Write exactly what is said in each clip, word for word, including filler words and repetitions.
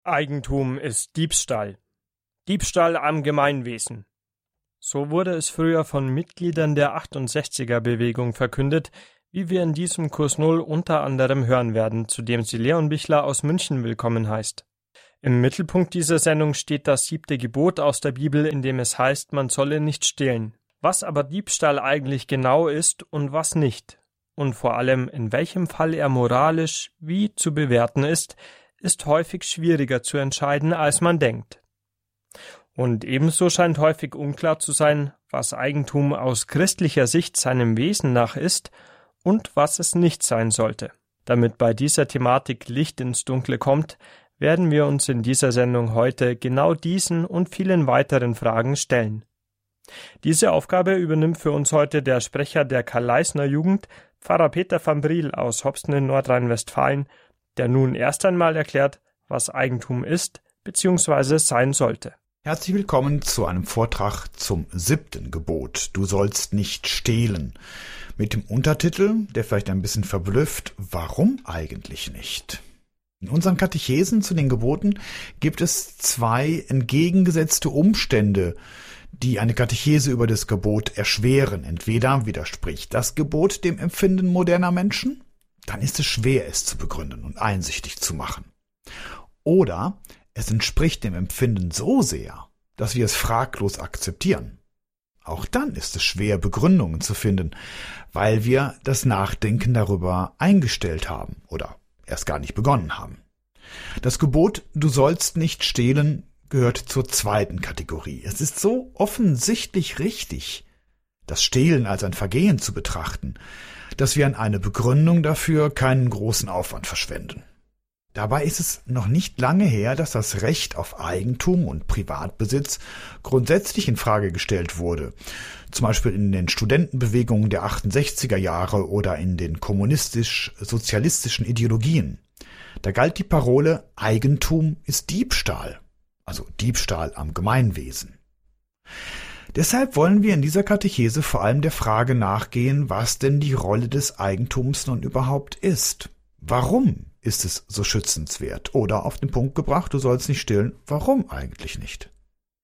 Eigentum ist Diebstahl. Diebstahl am Gemeinwesen. So wurde es früher von Mitgliedern der achtundsechziger-Bewegung verkündet, wie wir in diesem Kurs Null unter anderem hören werden, zu dem sie Leon Bichler aus München willkommen heißt. Im Mittelpunkt dieser Sendung steht das siebte Gebot aus der Bibel, in dem es heißt, man solle nicht stehlen. Was aber Diebstahl eigentlich genau ist und was nicht, und vor allem in welchem Fall er moralisch wie zu bewerten ist, ist häufig schwieriger zu entscheiden, als man denkt. Und ebenso scheint häufig unklar zu sein, was Eigentum aus christlicher Sicht seinem Wesen nach ist und was es nicht sein sollte. Damit bei dieser Thematik Licht ins Dunkle kommt, werden wir uns in dieser Sendung heute genau diesen und vielen weiteren Fragen stellen. Diese Aufgabe übernimmt für uns heute der Sprecher der Karl-Leisner Jugend, Pfarrer Peter van Briel aus Hopsten in Nordrhein-Westfalen, der nun erst einmal erklärt, was Eigentum ist bzw. sein sollte. Herzlich willkommen zu einem Vortrag zum siebten Gebot. Du sollst nicht stehlen. Mit dem Untertitel, der vielleicht ein bisschen verblüfft, warum eigentlich nicht? In unseren Katechesen zu den Geboten gibt es zwei entgegengesetzte Umstände, die eine Katechese über das Gebot erschweren. Entweder widerspricht das Gebot dem Empfinden moderner Menschen, dann ist es schwer, es zu begründen und einsichtig zu machen. Oder es entspricht dem Empfinden so sehr, dass wir es fraglos akzeptieren. Auch dann ist es schwer, Begründungen zu finden, weil wir das Nachdenken darüber eingestellt haben oder erst gar nicht begonnen haben. Das Gebot, du sollst nicht stehlen, gehört zur zweiten Kategorie. Es ist so offensichtlich richtig, das Stehlen als ein Vergehen zu betrachten, dass wir an eine Begründung dafür keinen großen Aufwand verschwenden. Dabei ist es noch nicht lange her, dass das Recht auf Eigentum und Privatbesitz grundsätzlich in Frage gestellt wurde, zum Beispiel in den Studentenbewegungen der achtundsechziger Jahre oder in den kommunistisch-sozialistischen Ideologien. Da galt die Parole Eigentum ist Diebstahl, also Diebstahl am Gemeinwesen. Deshalb wollen wir in dieser Katechese vor allem der Frage nachgehen, was denn die Rolle des Eigentums nun überhaupt ist. Warum ist es so schützenswert? Oder auf den Punkt gebracht, du sollst nicht stehlen, warum eigentlich nicht?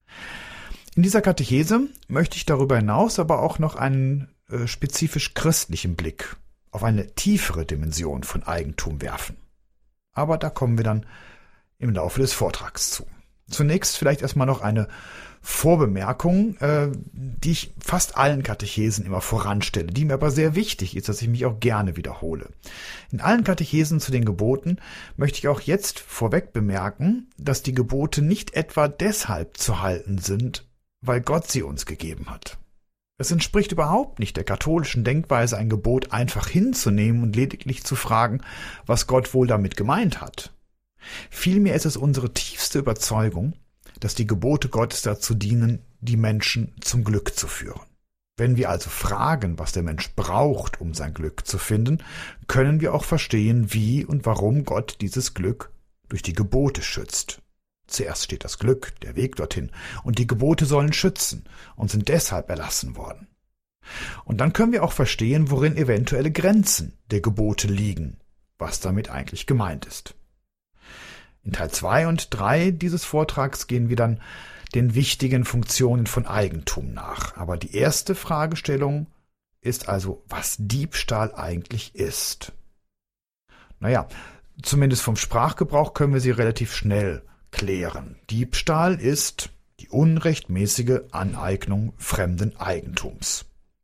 In dieser Katechese möchte ich darüber hinaus aber auch noch einen äh, spezifisch christlichen Blick auf eine tiefere Dimension von Eigentum werfen. Aber da kommen wir dann im Laufe des Vortrags zu. Zunächst vielleicht erstmal noch eine Vorbemerkung, äh, die ich fast allen Katechesen immer voranstelle, die mir aber sehr wichtig ist, dass ich mich auch gerne wiederhole. In allen Katechesen zu den Geboten möchte ich auch jetzt vorweg bemerken, dass die Gebote nicht etwa deshalb zu halten sind, weil Gott sie uns gegeben hat. Es entspricht überhaupt nicht der katholischen Denkweise, ein Gebot einfach hinzunehmen und lediglich zu fragen, was Gott wohl damit gemeint hat. Vielmehr ist es unsere tiefste Überzeugung, dass die Gebote Gottes dazu dienen, die Menschen zum Glück zu führen. Wenn wir also fragen, was der Mensch braucht, um sein Glück zu finden, können wir auch verstehen, wie und warum Gott dieses Glück durch die Gebote schützt. Zuerst steht das Glück, der Weg dorthin, und die Gebote sollen schützen und sind deshalb erlassen worden. Und dann können wir auch verstehen, worin eventuelle Grenzen der Gebote liegen, was damit eigentlich gemeint ist. In Teil zwei und drei dieses Vortrags gehen wir dann den wichtigen Funktionen von Eigentum nach. Aber die erste Fragestellung ist also, was Diebstahl eigentlich ist. Naja, zumindest vom Sprachgebrauch können wir sie relativ schnell klären. Diebstahl ist die unrechtmäßige Aneignung fremden Eigentums.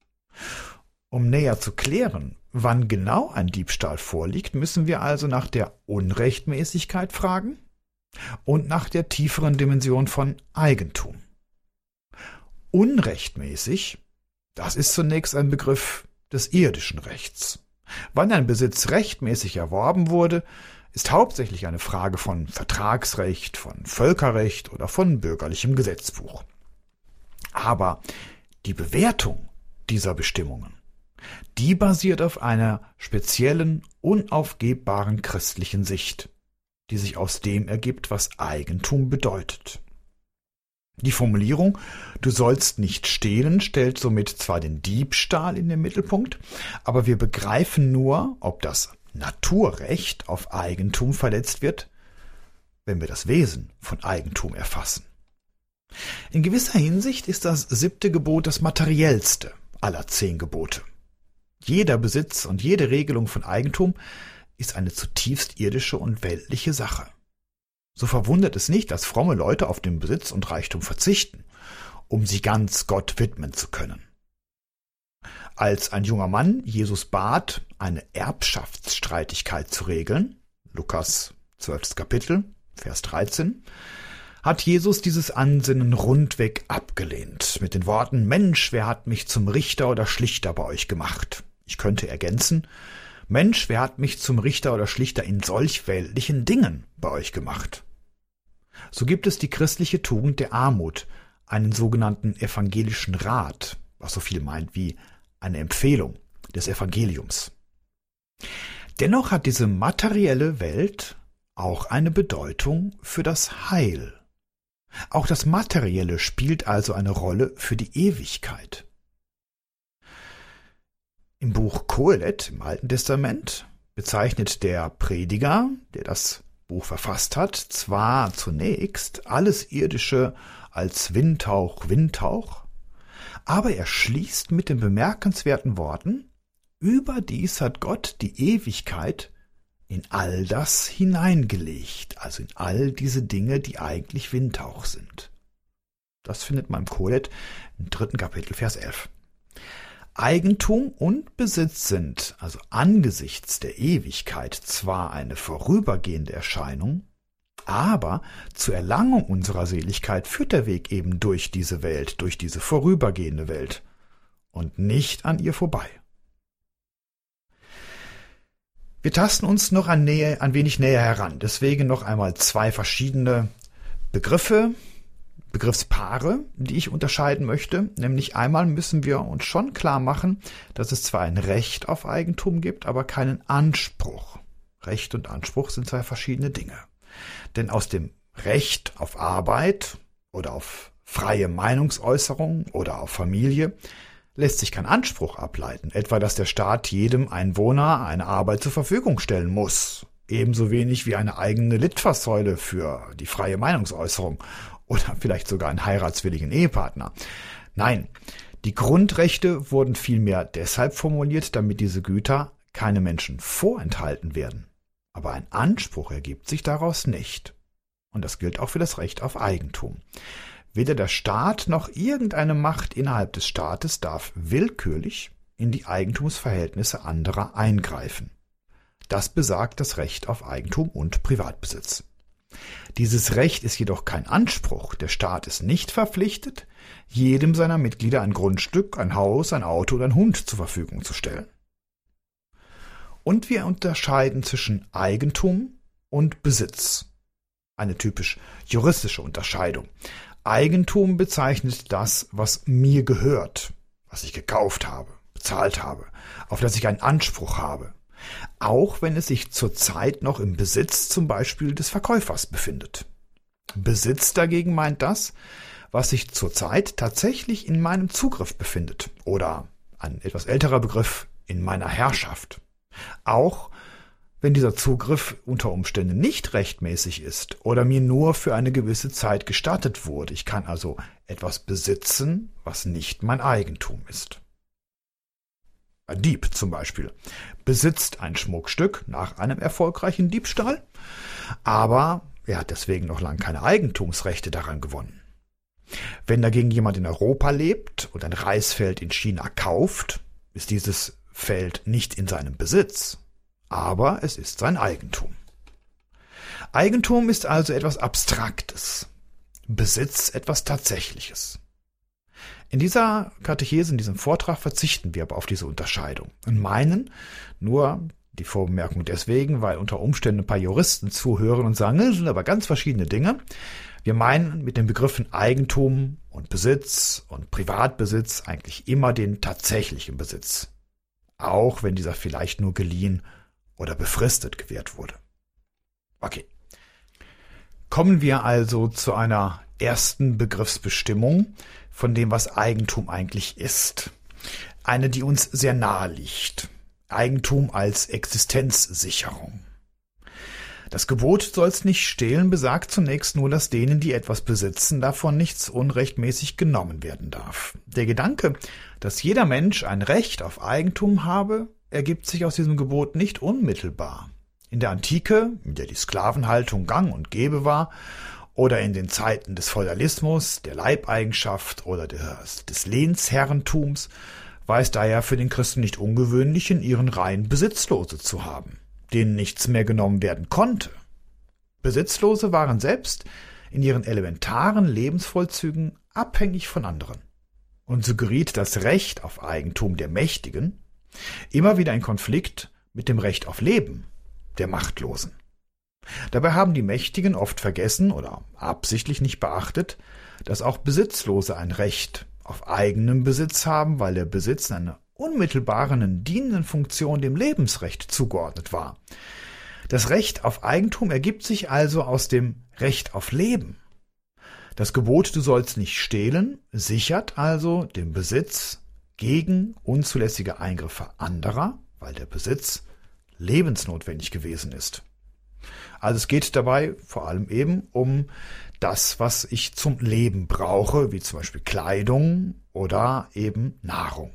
Um näher zu klären, wann genau ein Diebstahl vorliegt, müssen wir also nach der Unrechtmäßigkeit fragen und nach der tieferen Dimension von Eigentum. Unrechtmäßig, das ist zunächst ein Begriff des irdischen Rechts. Wann ein Besitz rechtmäßig erworben wurde, ist hauptsächlich eine Frage von Vertragsrecht, von Völkerrecht oder von bürgerlichem Gesetzbuch. Aber die Bewertung dieser Bestimmungen, die basiert auf einer speziellen, unaufgebbaren christlichen Sicht, die sich aus dem ergibt, was Eigentum bedeutet. Die Formulierung „Du sollst nicht stehlen“ stellt somit zwar den Diebstahl in den Mittelpunkt, aber wir begreifen nur, ob das Naturrecht auf Eigentum verletzt wird, wenn wir das Wesen von Eigentum erfassen. In gewisser Hinsicht ist das siebte Gebot das materiellste aller zehn Gebote. Jeder Besitz und jede Regelung von Eigentum ist eine zutiefst irdische und weltliche Sache. So verwundert es nicht, dass fromme Leute auf den Besitz und Reichtum verzichten, um sie ganz Gott widmen zu können. Als ein junger Mann Jesus bat, eine Erbschaftsstreitigkeit zu regeln, Lukas zwölftes Kapitel, Vers dreizehn, hat Jesus dieses Ansinnen rundweg abgelehnt, mit den Worten: Mensch, wer hat mich zum Richter oder Schlichter bei euch gemacht? Ich könnte ergänzen: Mensch, wer hat mich zum Richter oder Schlichter in solch weltlichen Dingen bei euch gemacht? So gibt es die christliche Tugend der Armut, einen sogenannten evangelischen Rat, was so viel meint wie eine Empfehlung des Evangeliums. Dennoch hat diese materielle Welt auch eine Bedeutung für das Heil. Auch das Materielle spielt also eine Rolle für die Ewigkeit. Im Buch Kohelet im Alten Testament bezeichnet der Prediger, der das Buch verfasst hat, zwar zunächst alles Irdische als Windhauch, Windhauch, aber er schließt mit den bemerkenswerten Worten: Überdies hat Gott die Ewigkeit in all das hineingelegt, also in all diese Dinge, die eigentlich Windhauch sind. Das findet man im Kohelet im dritten Kapitel, Vers elf. Eigentum und Besitz sind, also angesichts der Ewigkeit, zwar eine vorübergehende Erscheinung, aber zur Erlangung unserer Seligkeit führt der Weg eben durch diese Welt, durch diese vorübergehende Welt und nicht an ihr vorbei. Wir tasten uns noch ein, Nähe, ein wenig näher heran, deswegen noch einmal zwei verschiedene Begriffe, Begriffspaare, die ich unterscheiden möchte. Nämlich einmal müssen wir uns schon klar machen, dass es zwar ein Recht auf Eigentum gibt, aber keinen Anspruch. Recht und Anspruch sind zwei verschiedene Dinge. Denn aus dem Recht auf Arbeit oder auf freie Meinungsäußerung oder auf Familie lässt sich kein Anspruch ableiten, etwa dass der Staat jedem Einwohner eine Arbeit zur Verfügung stellen muss, ebenso wenig wie eine eigene Litfaßsäule für die freie Meinungsäußerung oder vielleicht sogar einen heiratswilligen Ehepartner. Nein, die Grundrechte wurden vielmehr deshalb formuliert, damit diese Güter keine Menschen vorenthalten werden. Aber ein Anspruch ergibt sich daraus nicht. Und das gilt auch für das Recht auf Eigentum. Weder der Staat noch irgendeine Macht innerhalb des Staates darf willkürlich in die Eigentumsverhältnisse anderer eingreifen. Das besagt das Recht auf Eigentum und Privatbesitz. Dieses Recht ist jedoch kein Anspruch. Der Staat ist nicht verpflichtet, jedem seiner Mitglieder ein Grundstück, ein Haus, ein Auto oder ein Hund zur Verfügung zu stellen. Und wir unterscheiden zwischen Eigentum und Besitz. Eine typisch juristische Unterscheidung. Eigentum bezeichnet das, was mir gehört, was ich gekauft habe, bezahlt habe, auf das ich einen Anspruch habe. Auch wenn es sich zurzeit noch im Besitz zum Beispiel des Verkäufers befindet. Besitz dagegen meint das, was sich zurzeit tatsächlich in meinem Zugriff befindet. Oder ein etwas älterer Begriff, in meiner Herrschaft. Auch wenn dieser Zugriff unter Umständen nicht rechtmäßig ist oder mir nur für eine gewisse Zeit gestattet wurde. Ich kann also etwas besitzen, was nicht mein Eigentum ist. Ein Dieb zum Beispiel besitzt ein Schmuckstück nach einem erfolgreichen Diebstahl, aber er hat deswegen noch lange keine Eigentumsrechte daran gewonnen. Wenn dagegen jemand in Europa lebt und ein Reisfeld in China kauft, ist dieses Feld nicht in seinem Besitz, aber es ist sein Eigentum. Eigentum ist also etwas Abstraktes, Besitz etwas Tatsächliches. In dieser Katechese, in diesem Vortrag verzichten wir aber auf diese Unterscheidung und meinen nur die Vorbemerkung deswegen, weil unter Umständen ein paar Juristen zuhören und sagen, das sind aber ganz verschiedene Dinge. Wir meinen mit den Begriffen Eigentum und Besitz und Privatbesitz eigentlich immer den tatsächlichen Besitz, auch wenn dieser vielleicht nur geliehen oder befristet gewährt wurde. Okay. Kommen wir also zu einer ersten Begriffsbestimmung von dem, was Eigentum eigentlich ist. Eine, die uns sehr nahe liegt. Eigentum als Existenzsicherung. Das Gebot "Du sollst nicht stehlen" besagt zunächst nur, dass denen, die etwas besitzen, davon nichts unrechtmäßig genommen werden darf. Der Gedanke, dass jeder Mensch ein Recht auf Eigentum habe, ergibt sich aus diesem Gebot nicht unmittelbar. In der Antike, in der die Sklavenhaltung gang und gäbe war, oder in den Zeiten des Feudalismus, der Leibeigenschaft oder des, des Lehnsherrentums, war es daher für den Christen nicht ungewöhnlich, in ihren Reihen Besitzlose zu haben, denen nichts mehr genommen werden konnte. Besitzlose waren selbst in ihren elementaren Lebensvollzügen abhängig von anderen. Und so geriet das Recht auf Eigentum der Mächtigen immer wieder in Konflikt mit dem Recht auf Leben der Machtlosen. Dabei haben die Mächtigen oft vergessen oder absichtlich nicht beachtet, dass auch Besitzlose ein Recht auf eigenen Besitz haben, weil der Besitz in einer unmittelbaren, dienenden Funktion dem Lebensrecht zugeordnet war. Das Recht auf Eigentum ergibt sich also aus dem Recht auf Leben. Das Gebot "Du sollst nicht stehlen" sichert also den Besitz gegen unzulässige Eingriffe anderer, weil der Besitz lebensnotwendig gewesen ist. Also es geht dabei vor allem eben um das, was ich zum Leben brauche, wie zum Beispiel Kleidung oder eben Nahrung.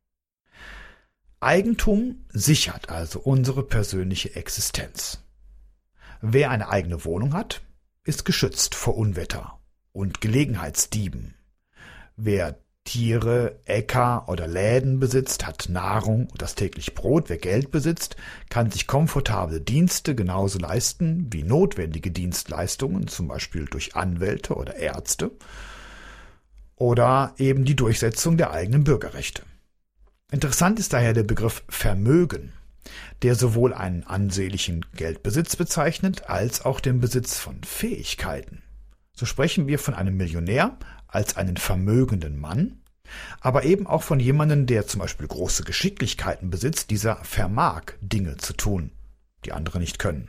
Eigentum sichert also unsere persönliche Existenz. Wer eine eigene Wohnung hat, ist geschützt vor Unwetter und Gelegenheitsdieben. Wer Tiere, Äcker oder Läden besitzt, hat Nahrung und das tägliche Brot. Wer Geld besitzt, kann sich komfortable Dienste genauso leisten wie notwendige Dienstleistungen, zum Beispiel durch Anwälte oder Ärzte, oder eben die Durchsetzung der eigenen Bürgerrechte. Interessant ist daher der Begriff Vermögen, der sowohl einen ansehnlichen Geldbesitz bezeichnet, als auch den Besitz von Fähigkeiten. So sprechen wir von einem Millionär als einen vermögenden Mann, aber eben auch von jemandem, der zum Beispiel große Geschicklichkeiten besitzt, dieser vermag, Dinge zu tun, die andere nicht können.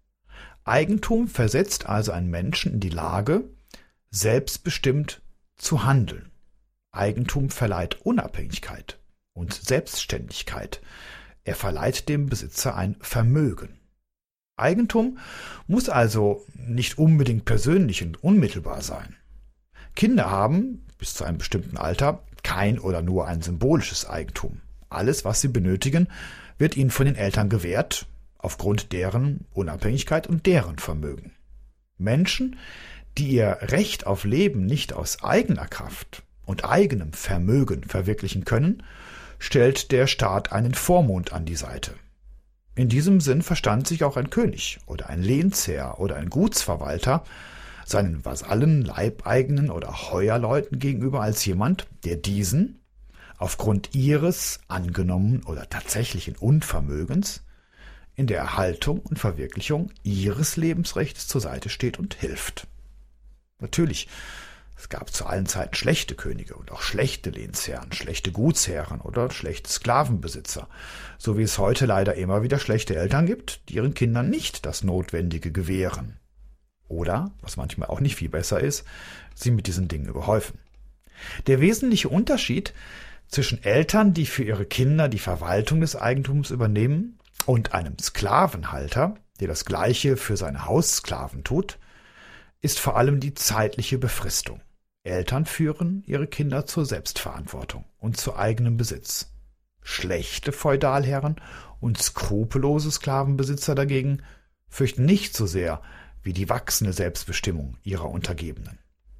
Eigentum versetzt also einen Menschen in die Lage, selbstbestimmt zu handeln. Eigentum verleiht Unabhängigkeit und Selbstständigkeit. Er verleiht dem Besitzer ein Vermögen. Eigentum muss also nicht unbedingt persönlich und unmittelbar sein. Kinder haben, bis zu einem bestimmten Alter, kein oder nur ein symbolisches Eigentum. Alles, was sie benötigen, wird ihnen von den Eltern gewährt, aufgrund deren Unabhängigkeit und deren Vermögen. Menschen, die ihr Recht auf Leben nicht aus eigener Kraft und eigenem Vermögen verwirklichen können, stellt der Staat einen Vormund an die Seite. In diesem Sinn verstand sich auch ein König oder ein Lehnsherr oder ein Gutsverwalter seinen Vasallen, Leibeigenen oder Heuerleuten gegenüber als jemand, der diesen, aufgrund ihres angenommenen oder tatsächlichen Unvermögens, in der Erhaltung und Verwirklichung ihres Lebensrechts zur Seite steht und hilft. Natürlich, es gab zu allen Zeiten schlechte Könige und auch schlechte Lehnsherren, schlechte Gutsherren oder schlechte Sklavenbesitzer, so wie es heute leider immer wieder schlechte Eltern gibt, die ihren Kindern nicht das Notwendige gewähren. Oder, was manchmal auch nicht viel besser ist, sie mit diesen Dingen überhäufen. Der wesentliche Unterschied zwischen Eltern, die für ihre Kinder die Verwaltung des Eigentums übernehmen, und einem Sklavenhalter, der das Gleiche für seine Haussklaven tut, ist vor allem die zeitliche Befristung. Eltern führen ihre Kinder zur Selbstverantwortung und zu eigenem Besitz. Schlechte Feudalherren und skrupellose Sklavenbesitzer dagegen fürchten nicht so sehr wie die wachsende Selbstbestimmung ihrer Untergebenen.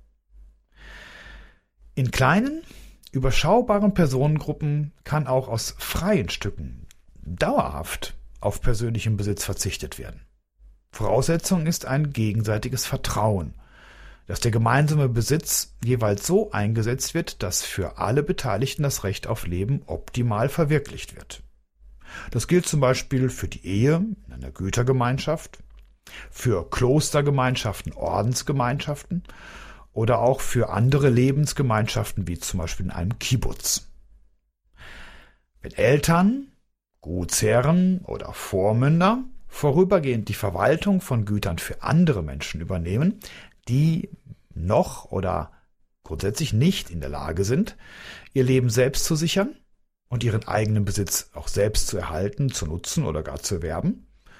In kleinen, überschaubaren Personengruppen kann auch aus freien Stücken dauerhaft auf persönlichen Besitz verzichtet werden. Voraussetzung ist ein gegenseitiges Vertrauen, dass der gemeinsame Besitz jeweils so eingesetzt wird, dass für alle Beteiligten das Recht auf Leben optimal verwirklicht wird. Das gilt zum Beispiel für die Ehe in einer Gütergemeinschaft, für Klostergemeinschaften, Ordensgemeinschaften oder auch für andere Lebensgemeinschaften, wie zum Beispiel in einem Kibbutz. Wenn Eltern, Gutsherren oder Vormünder vorübergehend die Verwaltung von Gütern für andere Menschen übernehmen, die noch oder grundsätzlich nicht in der Lage sind, ihr Leben selbst zu sichern und ihren eigenen Besitz auch selbst zu erhalten, zu nutzen oder gar zu erwerben,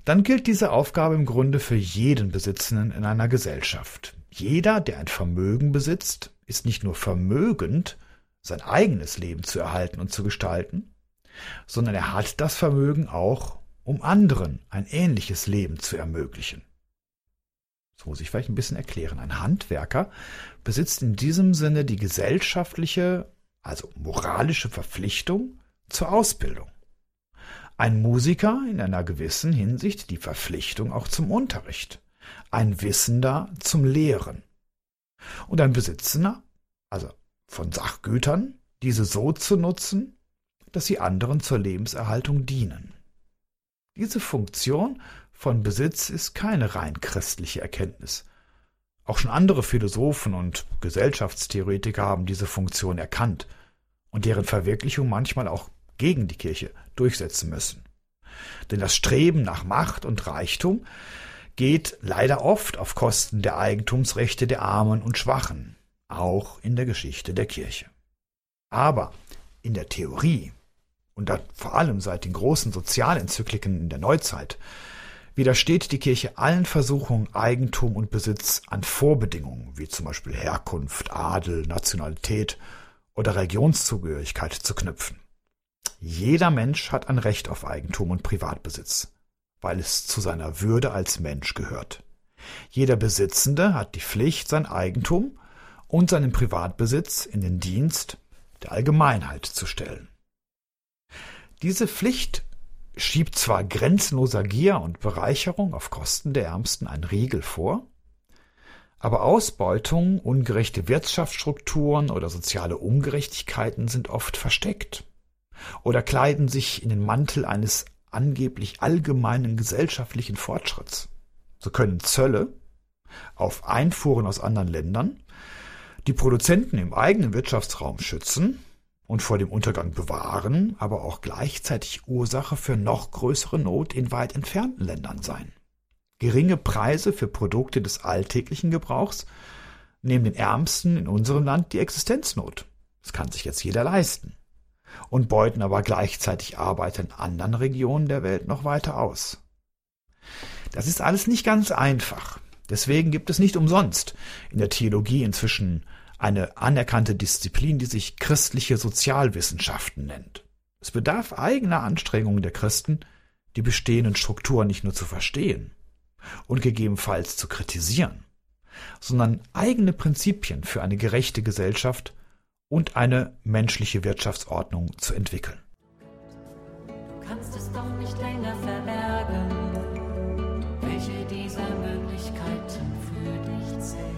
dann gilt diese Aufgabe im Grunde für jeden Besitzenden in einer Gesellschaft. Jeder, der ein Vermögen besitzt, ist nicht nur vermögend, sein eigenes Leben zu erhalten und zu gestalten, sondern er hat das Vermögen auch, um anderen ein ähnliches Leben zu ermöglichen. Das muss ich vielleicht ein bisschen erklären. Ein Handwerker besitzt in diesem Sinne die gesellschaftliche, also moralische Verpflichtung zur Ausbildung. Ein Musiker in einer gewissen Hinsicht die Verpflichtung auch zum Unterricht. Ein Wissender zum Lehren. Und ein Besitzender, also von Sachgütern, diese so zu nutzen, dass sie anderen zur Lebenserhaltung dienen. Diese Funktion von Besitz ist keine rein christliche Erkenntnis. Auch schon andere Philosophen und Gesellschaftstheoretiker haben diese Funktion erkannt und deren Verwirklichung manchmal auch gegen die Kirche durchsetzen müssen. Denn das Streben nach Macht und Reichtum geht leider oft auf Kosten der Eigentumsrechte der Armen und Schwachen, auch in der Geschichte der Kirche. Aber in der Theorie, und dann vor allem seit den großen Sozialenzykliken in der Neuzeit, widersteht die Kirche allen Versuchungen, Eigentum und Besitz an Vorbedingungen, wie zum Beispiel Herkunft, Adel, Nationalität oder Religionszugehörigkeit zu knüpfen. Jeder Mensch hat ein Recht auf Eigentum und Privatbesitz, weil es zu seiner Würde als Mensch gehört. Jeder Besitzende hat die Pflicht, sein Eigentum und seinen Privatbesitz in den Dienst der Allgemeinheit zu stellen. Diese Pflicht schiebt zwar grenzenloser Gier und Bereicherung auf Kosten der Ärmsten einen Riegel vor, aber Ausbeutung, ungerechte Wirtschaftsstrukturen oder soziale Ungerechtigkeiten sind oft versteckt oder kleiden sich in den Mantel eines angeblich allgemeinen gesellschaftlichen Fortschritts. So können Zölle auf Einfuhren aus anderen Ländern die Produzenten im eigenen Wirtschaftsraum schützen und vor dem Untergang bewahren, aber auch gleichzeitig Ursache für noch größere Not in weit entfernten Ländern sein. Geringe Preise für Produkte des alltäglichen Gebrauchs nehmen den Ärmsten in unserem Land die Existenznot. Das kann sich jetzt jeder leisten. Und beuten aber gleichzeitig Arbeiter in anderen Regionen der Welt noch weiter aus. Das ist alles nicht ganz einfach. Deswegen gibt es nicht umsonst in der Theologie inzwischen eine anerkannte Disziplin, die sich christliche Sozialwissenschaften nennt. Es bedarf eigener Anstrengungen der Christen, die bestehenden Strukturen nicht nur zu verstehen und gegebenenfalls zu kritisieren, sondern eigene Prinzipien für eine gerechte Gesellschaft und eine menschliche Wirtschaftsordnung zu entwickeln. Du kannst es doch nicht länger verbergen, welche dieser Möglichkeiten für dich zählt.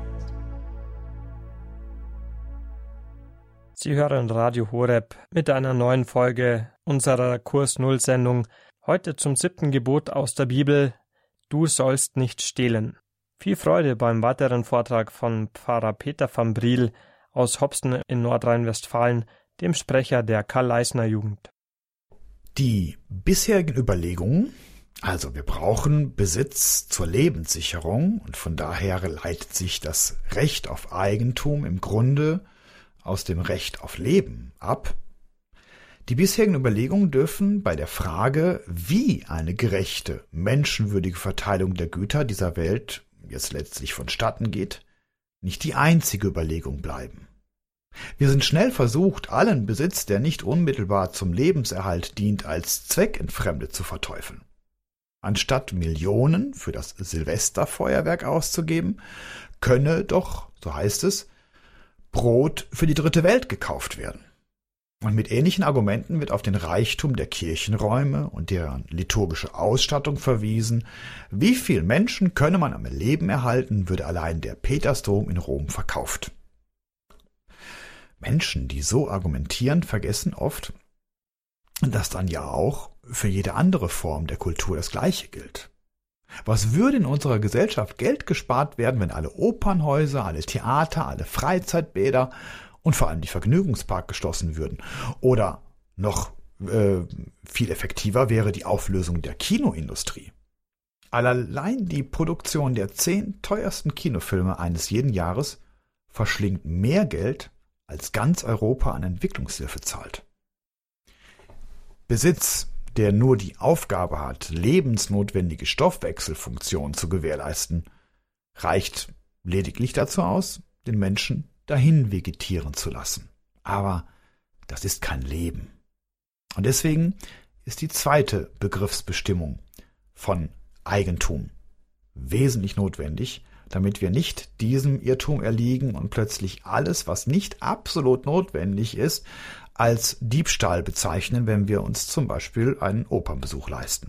Sie hören Radio Horeb mit einer neuen Folge unserer Kurs Null Sendung. Heute zum siebten Gebot aus der Bibel: Du sollst nicht stehlen. Viel Freude beim weiteren Vortrag von Pfarrer Peter van Briel aus Hopsten in Nordrhein-Westfalen, dem Sprecher der Karl-Leisner-Jugend. Die bisherigen Überlegungen, also wir brauchen Besitz zur Lebenssicherung und von daher leitet sich das Recht auf Eigentum im Grunde aus dem Recht auf Leben ab. Die bisherigen Überlegungen dürfen bei der Frage, wie eine gerechte, menschenwürdige Verteilung der Güter dieser Welt jetzt letztlich vonstatten geht, nicht die einzige Überlegung bleiben. Wir sind schnell versucht, allen Besitz, der nicht unmittelbar zum Lebenserhalt dient, als zweckentfremdet zu verteufeln. Anstatt Millionen für das Silvesterfeuerwerk auszugeben, könne doch, so heißt es, Brot für die dritte Welt gekauft werden. Und mit ähnlichen Argumenten wird auf den Reichtum der Kirchenräume und deren liturgische Ausstattung verwiesen. Wie viel Menschen könne man am Leben erhalten, würde allein der Petersdom in Rom verkauft. Menschen, die so argumentieren, vergessen oft, dass dann ja auch für jede andere Form der Kultur das Gleiche gilt. Was würde in unserer Gesellschaft Geld gespart werden, wenn alle Opernhäuser, alle Theater, alle Freizeitbäder und vor allem die Vergnügungsparks geschlossen würden? Oder noch äh, viel effektiver wäre die Auflösung der Kinoindustrie. Allein die Produktion der zehn teuersten Kinofilme eines jeden Jahres verschlingt mehr Geld, als ganz Europa an Entwicklungshilfe zahlt. Besitz, der nur die Aufgabe hat, lebensnotwendige Stoffwechselfunktionen zu gewährleisten, reicht lediglich dazu aus, den Menschen dahin vegetieren zu lassen. Aber das ist kein Leben. Und deswegen ist die zweite Begriffsbestimmung von Eigentum wesentlich notwendig, damit wir nicht diesem Irrtum erliegen und plötzlich alles, was nicht absolut notwendig ist, als Diebstahl bezeichnen, wenn wir uns zum Beispiel einen Opernbesuch leisten.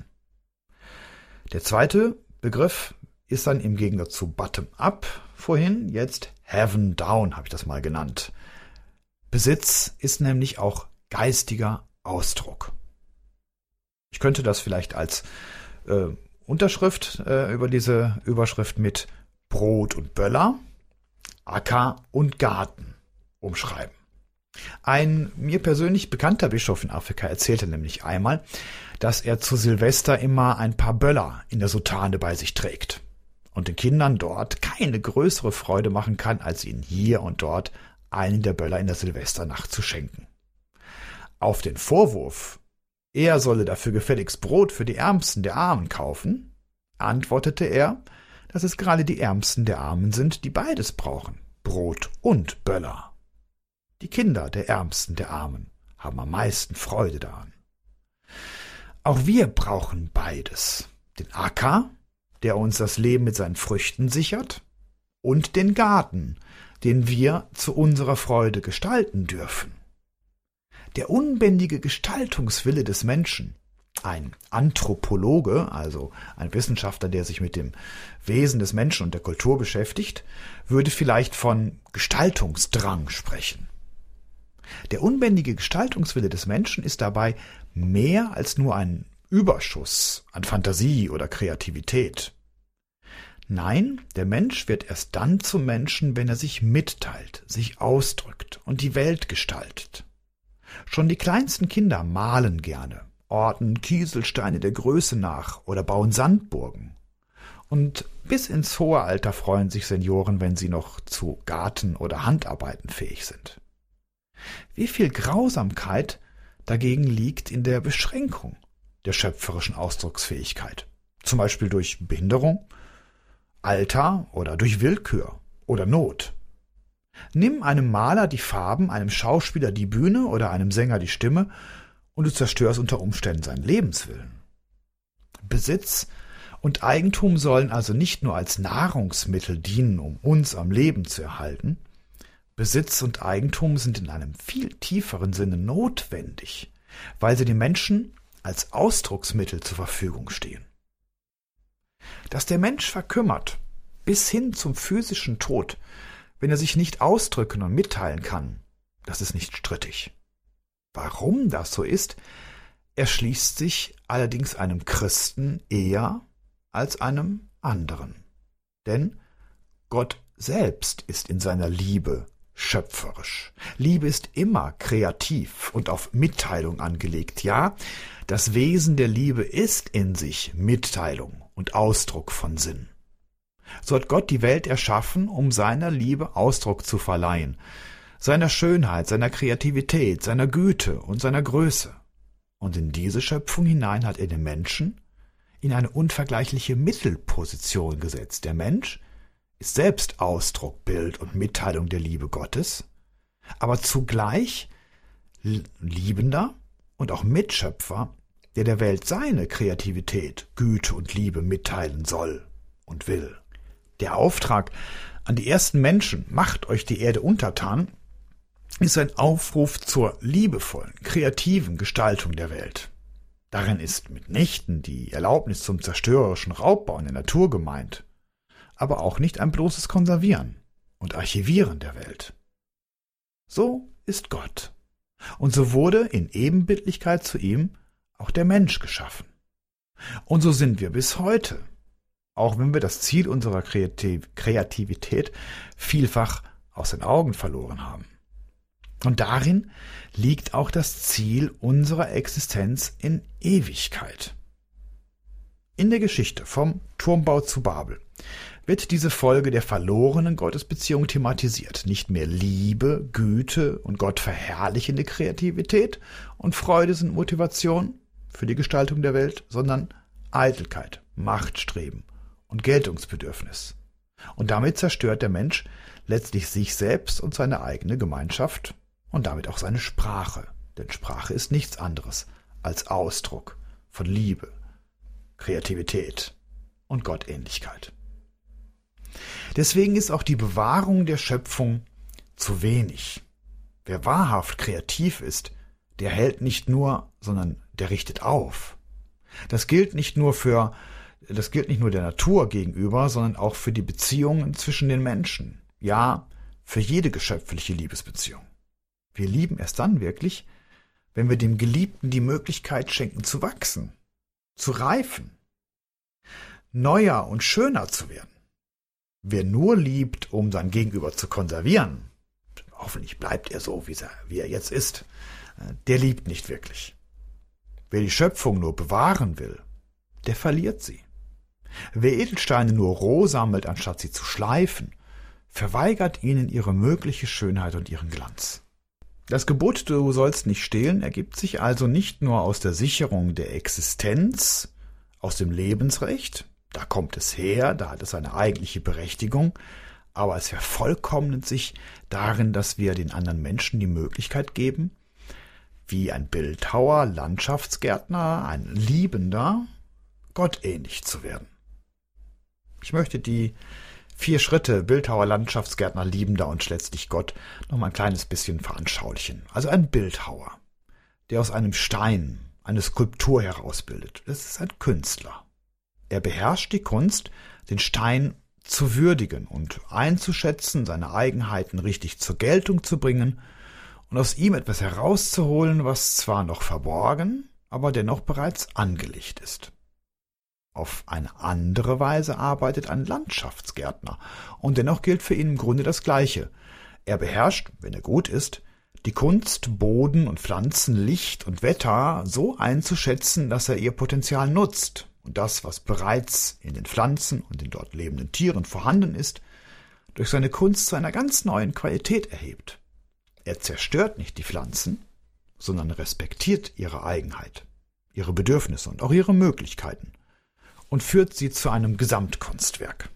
Der zweite Begriff ist dann im Gegensatz zu Bottom-up vorhin jetzt Heaven-down, habe ich das mal genannt. Besitz ist nämlich auch geistiger Ausdruck. Ich könnte das vielleicht als äh, Unterschrift äh, über diese Überschrift mit Brot und Böller, Acker und Garten umschreiben. Ein mir persönlich bekannter Bischof in Afrika erzählte nämlich einmal, dass er zu Silvester immer ein paar Böller in der Soutane bei sich trägt und den Kindern dort keine größere Freude machen kann, als ihnen hier und dort einen der Böller in der Silvesternacht zu schenken. Auf den Vorwurf, er solle dafür gefälligst Brot für die Ärmsten der Armen kaufen, antwortete er, dass es gerade die Ärmsten der Armen sind, die beides brauchen, Brot und Böller. Die Kinder der Ärmsten der Armen haben am meisten Freude daran. Auch wir brauchen beides, den Acker, der uns das Leben mit seinen Früchten sichert, und den Garten, den wir zu unserer Freude gestalten dürfen. Der unbändige Gestaltungswille des Menschen, ein Anthropologe, also ein Wissenschaftler, der sich mit dem Wesen des Menschen und der Kultur beschäftigt, würde vielleicht von Gestaltungsdrang sprechen. Der unbändige Gestaltungswille des Menschen ist dabei mehr als nur ein Überschuss an Fantasie oder Kreativität. Nein, der Mensch wird erst dann zum Menschen, wenn er sich mitteilt, sich ausdrückt und die Welt gestaltet. Schon die kleinsten Kinder malen gerne, ordnen Kieselsteine der Größe nach oder bauen Sandburgen. Und bis ins hohe Alter freuen sich Senioren, wenn sie noch zu Garten- oder Handarbeiten fähig sind. Wie viel Grausamkeit dagegen liegt in der Beschränkung der schöpferischen Ausdrucksfähigkeit, zum Beispiel durch Behinderung, Alter oder durch Willkür oder Not. Nimm einem Maler die Farben, einem Schauspieler die Bühne oder einem Sänger die Stimme und du zerstörst unter Umständen seinen Lebenswillen. Besitz und Eigentum sollen also nicht nur als Nahrungsmittel dienen, um uns am Leben zu erhalten. Besitz und Eigentum sind in einem viel tieferen Sinne notwendig, weil sie den Menschen als Ausdrucksmittel zur Verfügung stehen. Dass der Mensch verkümmert, bis hin zum physischen Tod, wenn er sich nicht ausdrücken und mitteilen kann, das ist nicht strittig. Warum das so ist, erschließt sich allerdings einem Christen eher als einem anderen. Denn Gott selbst ist in seiner Liebe schöpferisch. Liebe ist immer kreativ und auf Mitteilung angelegt. Ja, das Wesen der Liebe ist in sich Mitteilung und Ausdruck von Sinn. So hat Gott die Welt erschaffen, um seiner Liebe Ausdruck zu verleihen, seiner Schönheit, seiner Kreativität, seiner Güte und seiner Größe. Und in diese Schöpfung hinein hat er den Menschen in eine unvergleichliche Mittelposition gesetzt. Der Mensch ist selbst Ausdruck, Bild und Mitteilung der Liebe Gottes, aber zugleich Liebender und auch Mitschöpfer, der der Welt seine Kreativität, Güte und Liebe mitteilen soll und will. Der Auftrag an die ersten Menschen, macht euch die Erde untertan, ist ein Aufruf zur liebevollen, kreativen Gestaltung der Welt. Darin ist mitnichten die Erlaubnis zum zerstörerischen Raubbau in der Natur gemeint, aber auch nicht ein bloßes Konservieren und Archivieren der Welt. So ist Gott. Und so wurde in Ebenbildlichkeit zu ihm auch der Mensch geschaffen. Und so sind wir bis heute, auch wenn wir das Ziel unserer Kreativität vielfach aus den Augen verloren haben. Und darin liegt auch das Ziel unserer Existenz in Ewigkeit. In der Geschichte vom Turmbau zu Babel wird diese Folge der verlorenen Gottesbeziehung thematisiert. Nicht mehr Liebe, Güte und Gott verherrlichende Kreativität und Freude sind Motivation für die Gestaltung der Welt, sondern Eitelkeit, Machtstreben und Geltungsbedürfnis. Und damit zerstört der Mensch letztlich sich selbst und seine eigene Gemeinschaft und damit auch seine Sprache. Denn Sprache ist nichts anderes als Ausdruck von Liebe, Kreativität und Gottähnlichkeit. Deswegen ist auch die Bewahrung der Schöpfung zu wenig. Wer wahrhaft kreativ ist, der hält nicht nur, sondern der richtet auf. Das gilt nicht nur für, das gilt nicht nur der Natur gegenüber, sondern auch für die Beziehungen zwischen den Menschen. Ja, für jede geschöpfliche Liebesbeziehung. Wir lieben erst dann wirklich, wenn wir dem Geliebten die Möglichkeit schenken zu wachsen, zu reifen, neuer und schöner zu werden. Wer nur liebt, um sein Gegenüber zu konservieren, hoffentlich bleibt er so, wie er, wie er jetzt ist, der liebt nicht wirklich. Wer die Schöpfung nur bewahren will, der verliert sie. Wer Edelsteine nur roh sammelt, anstatt sie zu schleifen, verweigert ihnen ihre mögliche Schönheit und ihren Glanz. Das Gebot, du sollst nicht stehlen, ergibt sich also nicht nur aus der Sicherung der Existenz, aus dem Lebensrecht, da kommt es her, da hat es eine eigentliche Berechtigung, aber es vervollkommnet sich darin, dass wir den anderen Menschen die Möglichkeit geben, wie ein Bildhauer, Landschaftsgärtner, ein Liebender, gottähnlich zu werden. Ich möchte die vier Schritte Bildhauer, Landschaftsgärtner, Liebender und letztlich Gott noch mal ein kleines bisschen veranschaulichen. Also ein Bildhauer, der aus einem Stein eine Skulptur herausbildet. Das ist ein Künstler. Er beherrscht die Kunst, den Stein zu würdigen und einzuschätzen, seine Eigenheiten richtig zur Geltung zu bringen und aus ihm etwas herauszuholen, was zwar noch verborgen, aber dennoch bereits angelegt ist. Auf eine andere Weise arbeitet ein Landschaftsgärtner und dennoch gilt für ihn im Grunde das Gleiche. Er beherrscht, wenn er gut ist, die Kunst, Boden und Pflanzen, Licht und Wetter so einzuschätzen, dass er ihr Potenzial nutzt und das, was bereits in den Pflanzen und den dort lebenden Tieren vorhanden ist, durch seine Kunst zu einer ganz neuen Qualität erhebt. Er zerstört nicht die Pflanzen, sondern respektiert ihre Eigenheit, ihre Bedürfnisse und auch ihre Möglichkeiten und führt sie zu einem Gesamtkunstwerk.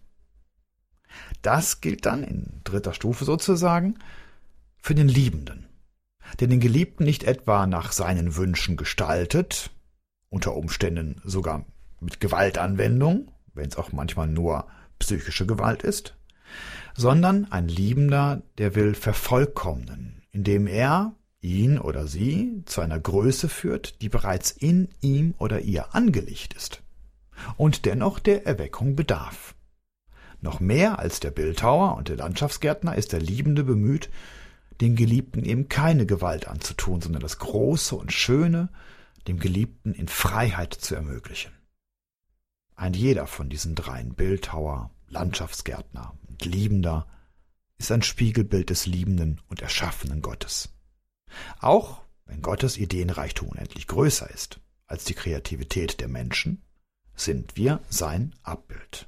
Das gilt dann in dritter Stufe sozusagen für den Liebenden, der den Geliebten nicht etwa nach seinen Wünschen gestaltet, unter Umständen sogar mit Gewaltanwendung, wenn es auch manchmal nur psychische Gewalt ist, sondern ein Liebender, der will vervollkommnen, indem er ihn oder sie zu einer Größe führt, die bereits in ihm oder ihr angelegt ist und dennoch der Erweckung bedarf. Noch mehr als der Bildhauer und der Landschaftsgärtner ist der Liebende bemüht, dem Geliebten eben keine Gewalt anzutun, sondern das Große und Schöne dem Geliebten in Freiheit zu ermöglichen. Ein jeder von diesen dreien, Bildhauer, Landschaftsgärtner und Liebender, ist ein Spiegelbild des liebenden und erschaffenen Gottes. Auch wenn Gottes Ideenreichtum unendlich größer ist als die Kreativität der Menschen, sind wir sein Abbild.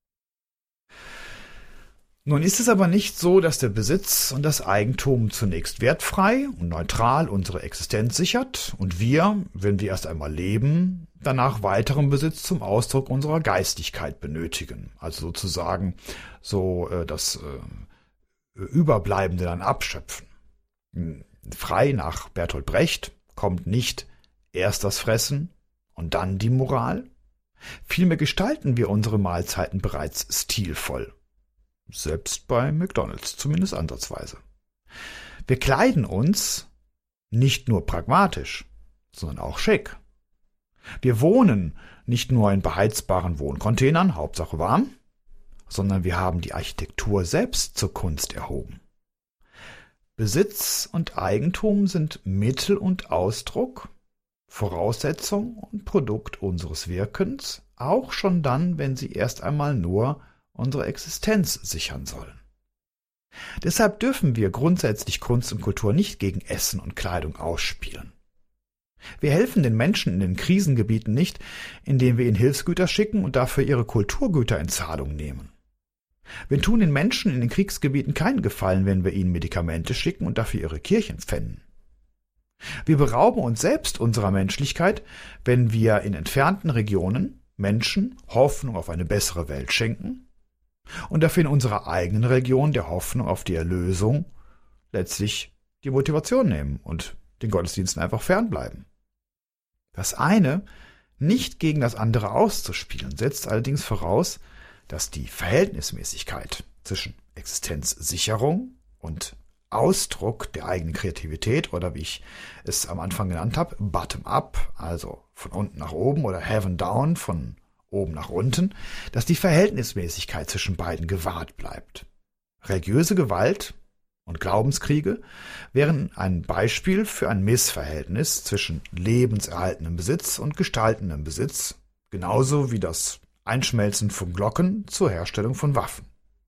Nun ist es aber nicht so, dass der Besitz und das Eigentum zunächst wertfrei und neutral unsere Existenz sichert und wir, wenn wir erst einmal leben, danach weiteren Besitz zum Ausdruck unserer Geistigkeit benötigen. Also sozusagen so äh, das äh, Überbleibende dann abschöpfen. Frei nach Bertolt Brecht kommt nicht erst das Fressen und dann die Moral. Vielmehr gestalten wir unsere Mahlzeiten bereits stilvoll. Selbst bei McDonald's, zumindest ansatzweise. Wir kleiden uns nicht nur pragmatisch, sondern auch schick. Wir wohnen nicht nur in beheizbaren Wohncontainern, Hauptsache warm, sondern wir haben die Architektur selbst zur Kunst erhoben. Besitz und Eigentum sind Mittel und Ausdruck, Voraussetzung und Produkt unseres Wirkens, auch schon dann, wenn sie erst einmal nur unsere Existenz sichern sollen. Deshalb dürfen wir grundsätzlich Kunst und Kultur nicht gegen Essen und Kleidung ausspielen. Wir helfen den Menschen in den Krisengebieten nicht, indem wir ihnen Hilfsgüter schicken und dafür ihre Kulturgüter in Zahlung nehmen. Wir tun den Menschen in den Kriegsgebieten keinen Gefallen, wenn wir ihnen Medikamente schicken und dafür ihre Kirchen pfänden. Wir berauben uns selbst unserer Menschlichkeit, wenn wir in entfernten Regionen Menschen Hoffnung auf eine bessere Welt schenken und dafür in unserer eigenen Region der Hoffnung auf die Erlösung letztlich die Motivation nehmen und den Gottesdiensten einfach fernbleiben. Das eine nicht gegen das andere auszuspielen, setzt allerdings voraus, dass die Verhältnismäßigkeit zwischen Existenzsicherung und Ausdruck der eigenen Kreativität oder wie ich es am Anfang genannt habe, bottom-up, also von unten nach oben oder heaven-down, von oben nach unten, dass die Verhältnismäßigkeit zwischen beiden gewahrt bleibt. Religiöse Gewalt und Glaubenskriege wären ein Beispiel für ein Missverhältnis zwischen lebenserhaltendem Besitz und gestaltendem Besitz, genauso wie das Einschmelzen von Glocken zur Herstellung von Waffen.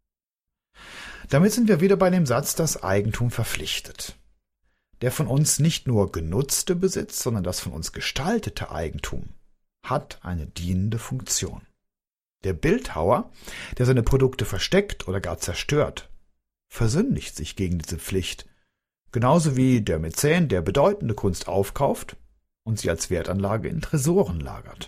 Damit sind wir wieder bei dem Satz, das Eigentum verpflichtet. Der von uns nicht nur genutzte Besitz, sondern das von uns gestaltete Eigentum hat eine dienende Funktion. Der Bildhauer, der seine Produkte versteckt oder gar zerstört, versündigt sich gegen diese Pflicht, genauso wie der Mäzen, der bedeutende Kunst aufkauft und sie als Wertanlage in Tresoren lagert.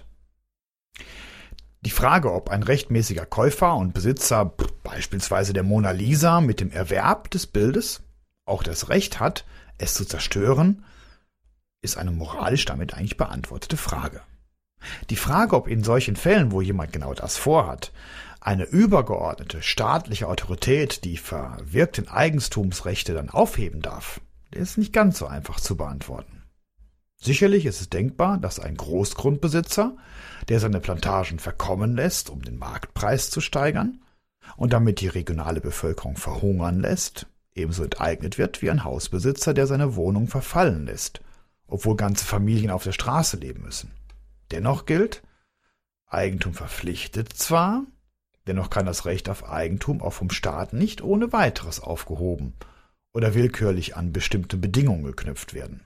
Die Frage, ob ein rechtmäßiger Käufer und Besitzer beispielsweise der Mona Lisa mit dem Erwerb des Bildes auch das Recht hat, es zu zerstören, ist eine moralisch damit eigentlich beantwortete Frage. Die Frage, ob in solchen Fällen, wo jemand genau das vorhat, eine übergeordnete staatliche Autorität die verwirkten Eigentumsrechte dann aufheben darf, ist nicht ganz so einfach zu beantworten. Sicherlich ist es denkbar, dass ein Großgrundbesitzer, der seine Plantagen verkommen lässt, um den Marktpreis zu steigern und damit die regionale Bevölkerung verhungern lässt, ebenso enteignet wird wie ein Hausbesitzer, der seine Wohnung verfallen lässt, obwohl ganze Familien auf der Straße leben müssen. Dennoch gilt, Eigentum verpflichtet zwar, dennoch kann das Recht auf Eigentum auch vom Staat nicht ohne weiteres aufgehoben oder willkürlich an bestimmte Bedingungen geknüpft werden.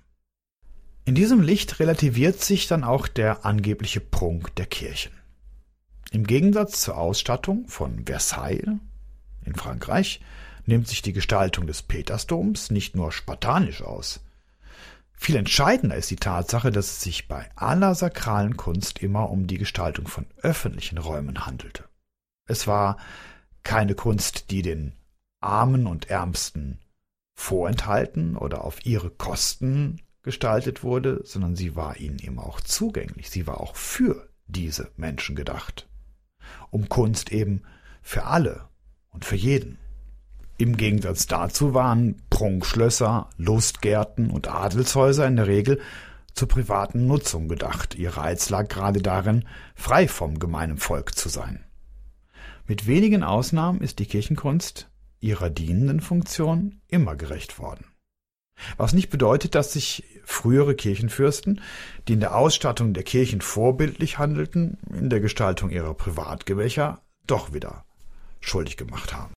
In diesem Licht relativiert sich dann auch der angebliche Prunk der Kirchen. Im Gegensatz zur Ausstattung von Versailles in Frankreich nimmt sich die Gestaltung des Petersdoms nicht nur spartanisch aus. Viel entscheidender ist die Tatsache, dass es sich bei aller sakralen Kunst immer um die Gestaltung von öffentlichen Räumen handelte. Es war keine Kunst, die den Armen und Ärmsten vorenthalten oder auf ihre Kosten gestaltet wurde, sondern sie war ihnen eben auch zugänglich. Sie war auch für diese Menschen gedacht. Um Kunst eben für alle und für jeden. Im Gegensatz dazu waren Prunkschlösser, Lustgärten und Adelshäuser in der Regel zur privaten Nutzung gedacht. Ihr Reiz lag gerade darin, frei vom gemeinen Volk zu sein. Mit wenigen Ausnahmen ist die Kirchenkunst ihrer dienenden Funktion immer gerecht worden. Was nicht bedeutet, dass sich frühere Kirchenfürsten, die in der Ausstattung der Kirchen vorbildlich handelten, in der Gestaltung ihrer Privatgewässer doch wieder schuldig gemacht haben.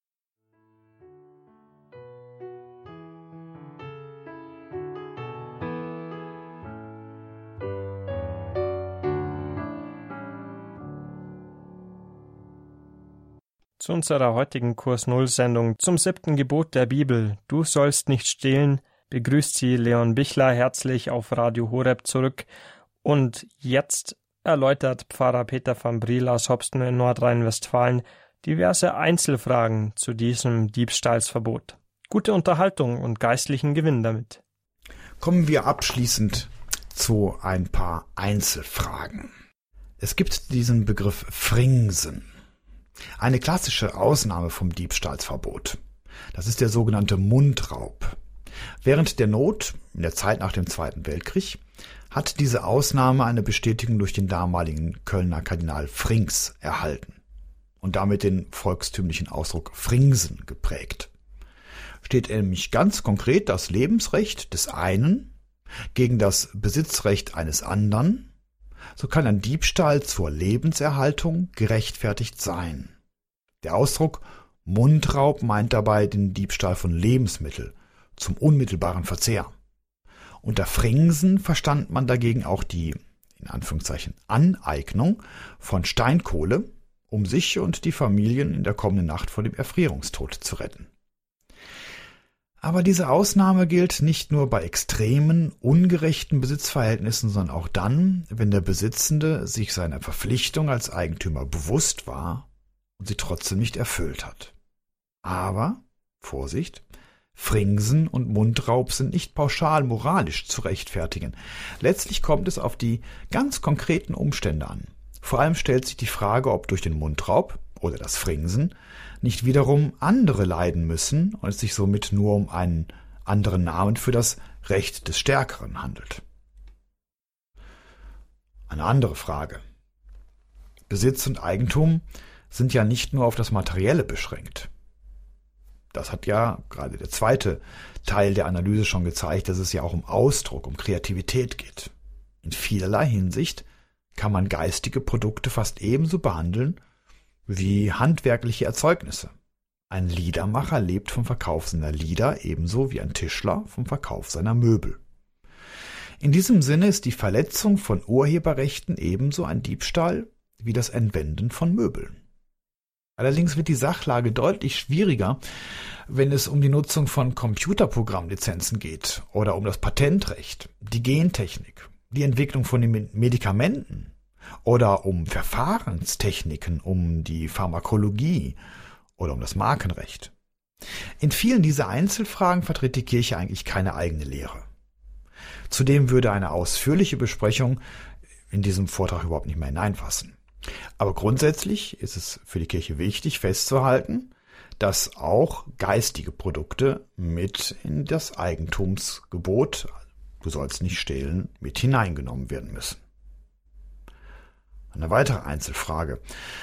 Zu unserer heutigen Kurs Null Sendung zum siebten Gebot der Bibel, du sollst nicht stehlen, begrüßt Sie Leon Bichler herzlich auf Radio Horeb zurück. Und jetzt erläutert Pfarrer Peter van Briel aus Hopsten in Nordrhein-Westfalen diverse Einzelfragen zu diesem Diebstahlsverbot. Gute Unterhaltung und geistlichen Gewinn damit. Kommen wir abschließend zu ein paar Einzelfragen. Es gibt diesen Begriff Fringsen. Eine klassische Ausnahme vom Diebstahlsverbot. Das ist der sogenannte Mundraub. Während der Not, in der Zeit nach dem Zweiten Weltkrieg, hat diese Ausnahme eine Bestätigung durch den damaligen Kölner Kardinal Frings erhalten und damit den volkstümlichen Ausdruck Fringsen geprägt. Steht nämlich ganz konkret das Lebensrecht des einen gegen das Besitzrecht eines anderen, so kann ein Diebstahl zur Lebenserhaltung gerechtfertigt sein. Der Ausdruck Mundraub meint dabei den Diebstahl von Lebensmitteln zum unmittelbaren Verzehr. Unter Fringsen verstand man dagegen auch die, in Anführungszeichen, Aneignung von Steinkohle, um sich und die Familien in der kommenden Nacht vor dem Erfrierungstod zu retten. Aber diese Ausnahme gilt nicht nur bei extremen, ungerechten Besitzverhältnissen, sondern auch dann, wenn der Besitzende sich seiner Verpflichtung als Eigentümer bewusst war und sie trotzdem nicht erfüllt hat. Aber, Vorsicht, Fringsen und Mundraub sind nicht pauschal moralisch zu rechtfertigen. Letztlich kommt es auf die ganz konkreten Umstände an. Vor allem stellt sich die Frage, ob durch den Mundraub oder das Fringsen nicht wiederum andere leiden müssen und es sich somit nur um einen anderen Namen für das Recht des Stärkeren handelt. Eine andere Frage. Besitz und Eigentum sind ja nicht nur auf das Materielle beschränkt. Das hat ja gerade der zweite Teil der Analyse schon gezeigt, dass es ja auch um Ausdruck, um Kreativität geht. In vielerlei Hinsicht kann man geistige Produkte fast ebenso behandeln wie handwerkliche Erzeugnisse. Ein Liedermacher lebt vom Verkauf seiner Lieder ebenso wie ein Tischler vom Verkauf seiner Möbel. In diesem Sinne ist die Verletzung von Urheberrechten ebenso ein Diebstahl wie das Entwenden von Möbeln. Allerdings wird die Sachlage deutlich schwieriger, wenn es um die Nutzung von Computerprogrammlizenzen geht oder um das Patentrecht, die Gentechnik, die Entwicklung von den Medikamenten oder um Verfahrenstechniken, um die Pharmakologie oder um das Markenrecht. In vielen dieser Einzelfragen vertritt die Kirche eigentlich keine eigene Lehre. Zudem würde eine ausführliche Besprechung in diesem Vortrag überhaupt nicht mehr hineinfassen. Aber grundsätzlich ist es für die Kirche wichtig festzuhalten, dass auch geistige Produkte mit in das Eigentumsgebot, du sollst nicht stehlen, mit hineingenommen werden müssen. Eine weitere Einzelfrage.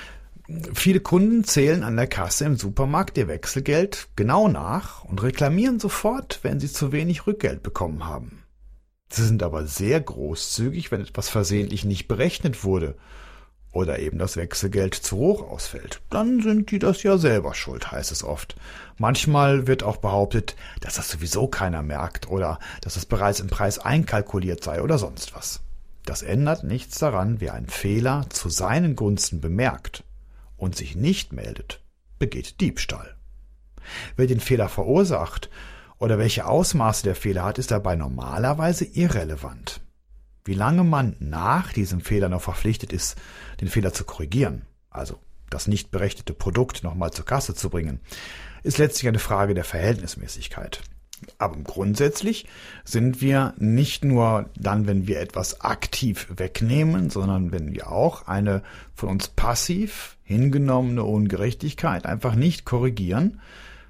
Viele Kunden zählen an der Kasse im Supermarkt ihr Wechselgeld genau nach und reklamieren sofort, wenn sie zu wenig Rückgeld bekommen haben. Sie sind aber sehr großzügig, wenn etwas versehentlich nicht berechnet wurde oder eben das Wechselgeld zu hoch ausfällt. Dann sind die das ja selber schuld, heißt es oft. Manchmal wird auch behauptet, dass das sowieso keiner merkt oder dass es bereits im Preis einkalkuliert sei oder sonst was. Das ändert nichts daran, wer einen Fehler zu seinen Gunsten bemerkt und sich nicht meldet, begeht Diebstahl. Wer den Fehler verursacht oder welche Ausmaße der Fehler hat, ist dabei normalerweise irrelevant. Wie lange man nach diesem Fehler noch verpflichtet ist, den Fehler zu korrigieren, also das nicht berechnete Produkt nochmal zur Kasse zu bringen, ist letztlich eine Frage der Verhältnismäßigkeit. Aber grundsätzlich sind wir nicht nur dann, wenn wir etwas aktiv wegnehmen, sondern wenn wir auch eine von uns passiv hingenommene Ungerechtigkeit einfach nicht korrigieren,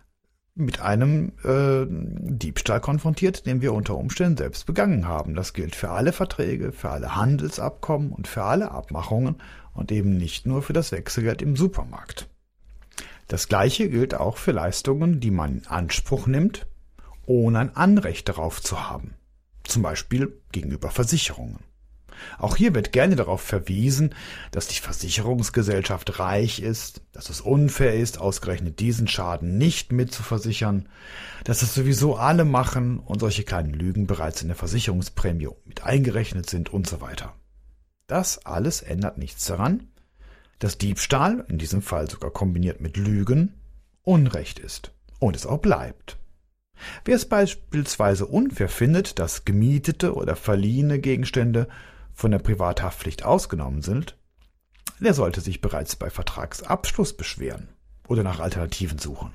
mit einem äh, Diebstahl konfrontiert, den wir unter Umständen selbst begangen haben. Das gilt für alle Verträge, für alle Handelsabkommen und für alle Abmachungen und eben nicht nur für das Wechselgeld im Supermarkt. Das Gleiche gilt auch für Leistungen, die man in Anspruch nimmt, ohne ein Anrecht darauf zu haben, zum Beispiel gegenüber Versicherungen. Auch hier wird gerne darauf verwiesen, dass die Versicherungsgesellschaft reich ist, dass es unfair ist, ausgerechnet diesen Schaden nicht mitzuversichern, dass es sowieso alle machen und solche kleinen Lügen bereits in der Versicherungsprämie mit eingerechnet sind und so weiter. Das alles ändert nichts daran, dass Diebstahl, in diesem Fall sogar kombiniert mit Lügen, Unrecht ist und es auch bleibt. Wer es beispielsweise unfair findet, dass gemietete oder verliehene Gegenstände von der Privathaftpflicht ausgenommen sind, der sollte sich bereits bei Vertragsabschluss beschweren oder nach Alternativen suchen.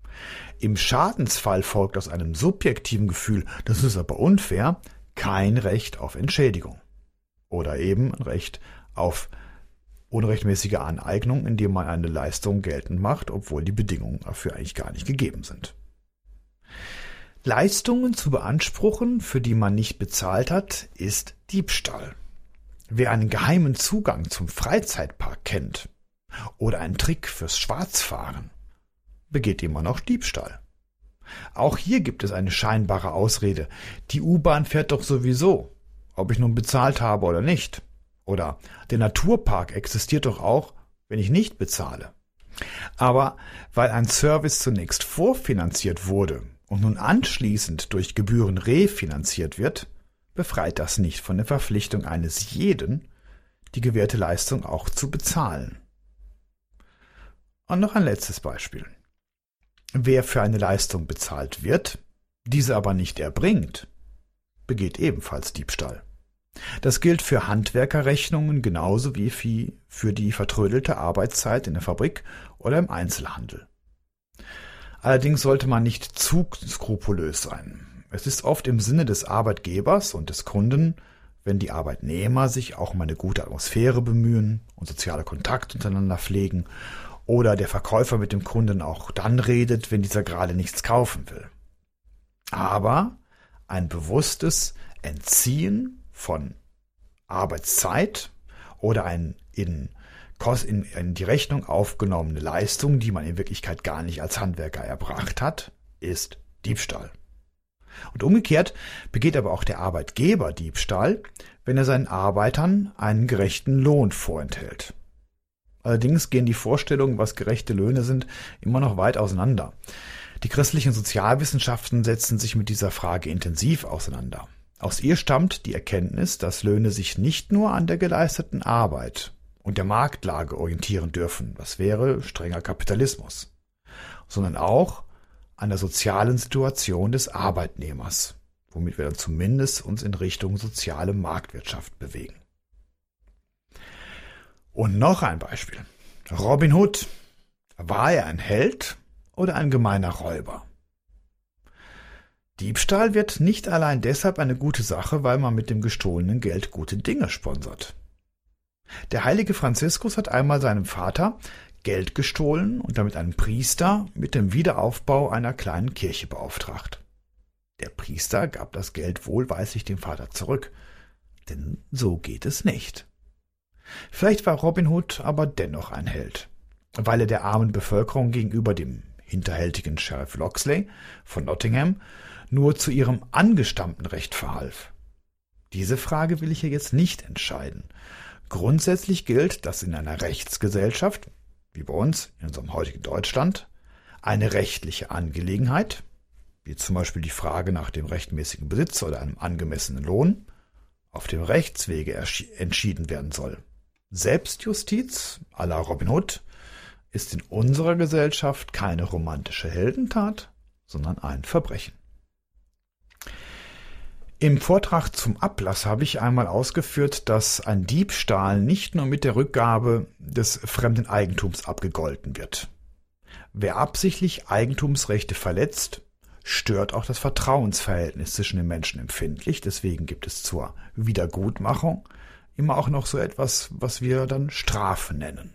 Im Schadensfall folgt aus einem subjektiven Gefühl, das ist aber unfair, kein Recht auf Entschädigung oder eben ein Recht auf unrechtmäßige Aneignung, indem man eine Leistung geltend macht, obwohl die Bedingungen dafür eigentlich gar nicht gegeben sind. Leistungen zu beanspruchen, für die man nicht bezahlt hat, ist Diebstahl. Wer einen geheimen Zugang zum Freizeitpark kennt oder einen Trick fürs Schwarzfahren, begeht immer noch Diebstahl. Auch hier gibt es eine scheinbare Ausrede. Die U-Bahn fährt doch sowieso, ob ich nun bezahlt habe oder nicht. Oder der Naturpark existiert doch auch, wenn ich nicht bezahle. Aber weil ein Service zunächst vorfinanziert wurde und nun anschließend durch Gebühren refinanziert wird, befreit das nicht von der Verpflichtung eines jeden, die gewährte Leistung auch zu bezahlen. Und noch ein letztes Beispiel. Wer für eine Leistung bezahlt wird, diese aber nicht erbringt, begeht ebenfalls Diebstahl. Das gilt für Handwerkerrechnungen genauso wie für die vertrödelte Arbeitszeit in der Fabrik oder im Einzelhandel. Allerdings sollte man nicht zu skrupulös sein. Es ist oft im Sinne des Arbeitgebers und des Kunden, wenn die Arbeitnehmer sich auch um eine gute Atmosphäre bemühen und soziale Kontakte untereinander pflegen oder der Verkäufer mit dem Kunden auch dann redet, wenn dieser gerade nichts kaufen will. Aber ein bewusstes Entziehen von Arbeitszeit oder ein in, in, in die Rechnung aufgenommene Leistung, die man in Wirklichkeit gar nicht als Handwerker erbracht hat, ist Diebstahl. Und umgekehrt begeht aber auch der Arbeitgeber Diebstahl, wenn er seinen Arbeitern einen gerechten Lohn vorenthält. Allerdings gehen die Vorstellungen, was gerechte Löhne sind, immer noch weit auseinander. Die christlichen Sozialwissenschaften setzen sich mit dieser Frage intensiv auseinander. Aus ihr stammt die Erkenntnis, dass Löhne sich nicht nur an der geleisteten Arbeit und der Marktlage orientieren dürfen, das wäre strenger Kapitalismus, sondern auch an der sozialen Situation des Arbeitnehmers, womit wir dann zumindest uns in Richtung soziale Marktwirtschaft bewegen. Und noch ein Beispiel. Robin Hood. War er ein Held oder ein gemeiner Räuber? Diebstahl wird nicht allein deshalb eine gute Sache, weil man mit dem gestohlenen Geld gute Dinge sponsert. Der heilige Franziskus hat einmal seinem Vater Geld gestohlen und damit einen Priester mit dem Wiederaufbau einer kleinen Kirche beauftragt. Der Priester gab das Geld wohlweislich dem Vater zurück, denn so geht es nicht. Vielleicht war Robin Hood aber dennoch ein Held, weil er der armen Bevölkerung gegenüber dem hinterhältigen Sheriff Locksley von Nottingham nur zu ihrem angestammten Recht verhalf. Diese Frage will ich hier jetzt nicht entscheiden. Grundsätzlich gilt, dass in einer Rechtsgesellschaft, wie bei uns in unserem heutigen Deutschland, eine rechtliche Angelegenheit, wie zum Beispiel die Frage nach dem rechtmäßigen Besitz oder einem angemessenen Lohn, auf dem Rechtswege entschieden werden soll. Selbstjustiz à la Robin Hood ist in unserer Gesellschaft keine romantische Heldentat, sondern ein Verbrechen. Im Vortrag zum Ablass habe ich einmal ausgeführt, dass ein Diebstahl nicht nur mit der Rückgabe des fremden Eigentums abgegolten wird. Wer absichtlich Eigentumsrechte verletzt, stört auch das Vertrauensverhältnis zwischen den Menschen empfindlich. Deswegen gibt es zur Wiedergutmachung immer auch noch so etwas, was wir dann Strafe nennen.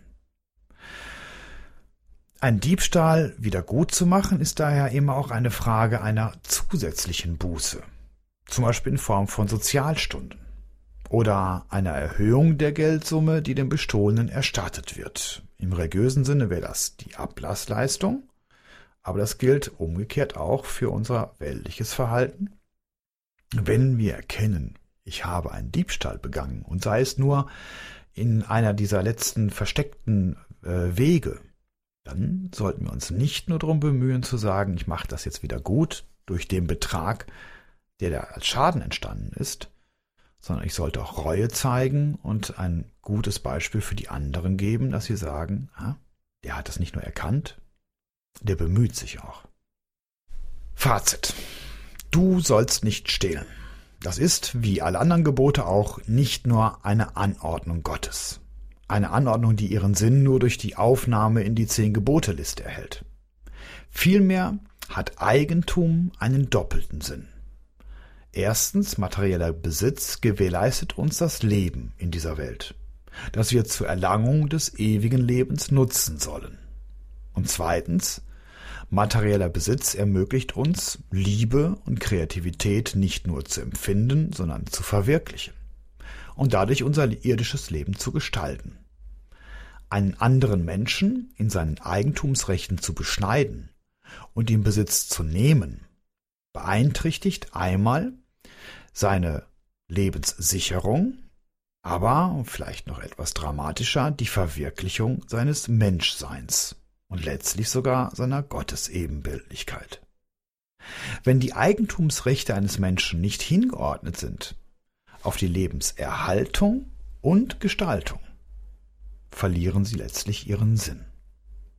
Ein Diebstahl wieder gut zu machen, ist daher immer auch eine Frage einer zusätzlichen Buße. Zum Beispiel in Form von Sozialstunden oder einer Erhöhung der Geldsumme, die dem Bestohlenen erstattet wird. Im religiösen Sinne wäre das die Ablassleistung, aber das gilt umgekehrt auch für unser weltliches Verhalten. Wenn wir erkennen, ich habe einen Diebstahl begangen und sei es nur in einer dieser letzten versteckten äh, Wege, dann sollten wir uns nicht nur darum bemühen zu sagen, ich mache das jetzt wieder gut durch den Betrag, der da als Schaden entstanden ist, sondern ich sollte auch Reue zeigen und ein gutes Beispiel für die anderen geben, dass sie sagen, ah, der hat das nicht nur erkannt, der bemüht sich auch. Fazit. Du sollst nicht stehlen. Das ist, wie alle anderen Gebote auch, nicht nur eine Anordnung Gottes. Eine Anordnung, die ihren Sinn nur durch die Aufnahme in die Zehn-Gebote-Liste erhält. Vielmehr hat Eigentum einen doppelten Sinn. Erstens, materieller Besitz gewährleistet uns das Leben in dieser Welt, das wir zur Erlangung des ewigen Lebens nutzen sollen. Und zweitens, materieller Besitz ermöglicht uns, Liebe und Kreativität nicht nur zu empfinden, sondern zu verwirklichen und dadurch unser irdisches Leben zu gestalten. Einen anderen Menschen in seinen Eigentumsrechten zu beschneiden und ihm Besitz zu nehmen, beeinträchtigt einmal seine Lebenssicherung, aber vielleicht noch etwas dramatischer, die Verwirklichung seines Menschseins und letztlich sogar seiner Gottesebenbildlichkeit. Wenn die Eigentumsrechte eines Menschen nicht hingeordnet sind auf die Lebenserhaltung und Gestaltung, verlieren sie letztlich ihren Sinn.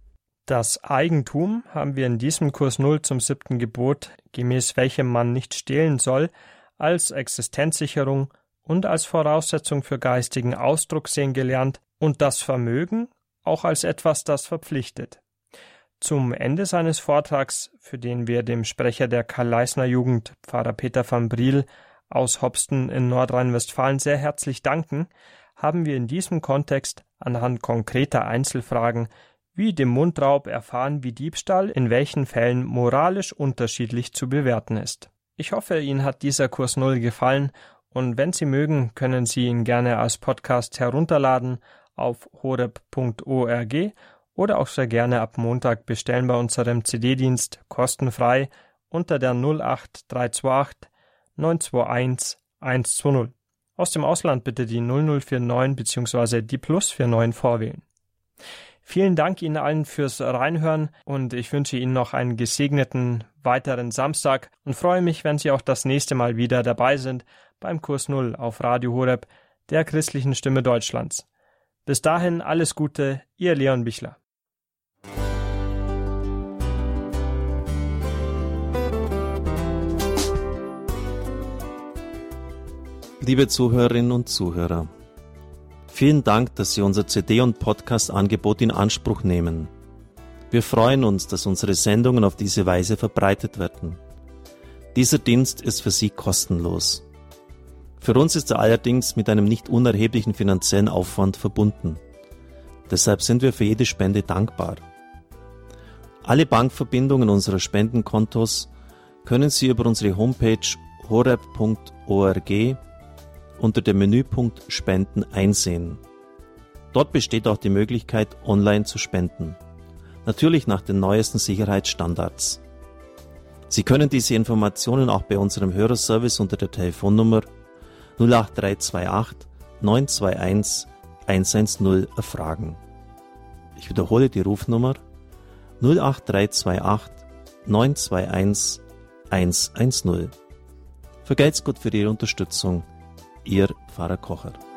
Das Eigentum haben wir in diesem Kurs null zum siebten Gebot, gemäß welchem man nicht stehlen soll, als Existenzsicherung und als Voraussetzung für geistigen Ausdruck sehen gelernt und das Vermögen auch als etwas, das verpflichtet. Zum Ende seines Vortrags, für den wir dem Sprecher der Karl-Leisner-Jugend, Pfarrer Peter van Briel aus Hopsten in Nordrhein-Westfalen, sehr herzlich danken, haben wir in diesem Kontext anhand konkreter Einzelfragen wie dem Mundraub erfahren, wie Diebstahl in welchen Fällen moralisch unterschiedlich zu bewerten ist. Ich hoffe, Ihnen hat dieser Kurs null gefallen und wenn Sie mögen, können Sie ihn gerne als Podcast herunterladen auf horeb punkt org oder auch sehr gerne ab Montag bestellen bei unserem C D-Dienst kostenfrei unter der null acht drei zwei acht neun zwei eins eins zwei null. Aus dem Ausland bitte die null null vier neun bzw. die Plus vier neun vorwählen. Vielen Dank Ihnen allen fürs Reinhören und ich wünsche Ihnen noch einen gesegneten weiteren Samstag und freue mich, wenn Sie auch das nächste Mal wieder dabei sind beim Kurs null auf Radio Horeb, der christlichen Stimme Deutschlands. Bis dahin alles Gute, Ihr Leon Bichler. Liebe Zuhörerinnen und Zuhörer, vielen Dank, dass Sie unser C D- und Podcast-Angebot in Anspruch nehmen. Wir freuen uns, dass unsere Sendungen auf diese Weise verbreitet werden. Dieser Dienst ist für Sie kostenlos. Für uns ist er allerdings mit einem nicht unerheblichen finanziellen Aufwand verbunden. Deshalb sind wir für jede Spende dankbar. Alle Bankverbindungen unserer Spendenkontos können Sie über unsere Homepage horeb punkt org unter dem Menüpunkt Spenden einsehen. Dort besteht auch die Möglichkeit, online zu spenden. Natürlich nach den neuesten Sicherheitsstandards. Sie können diese Informationen auch bei unserem Hörerservice unter der Telefonnummer null acht drei zwei acht neun zwei eins eins eins null erfragen. Ich wiederhole die Rufnummer null acht drei zwei acht neun zwei eins eins eins null. Vergelt's Gott für Ihre Unterstützung. Ihr Pfarrer Kocher.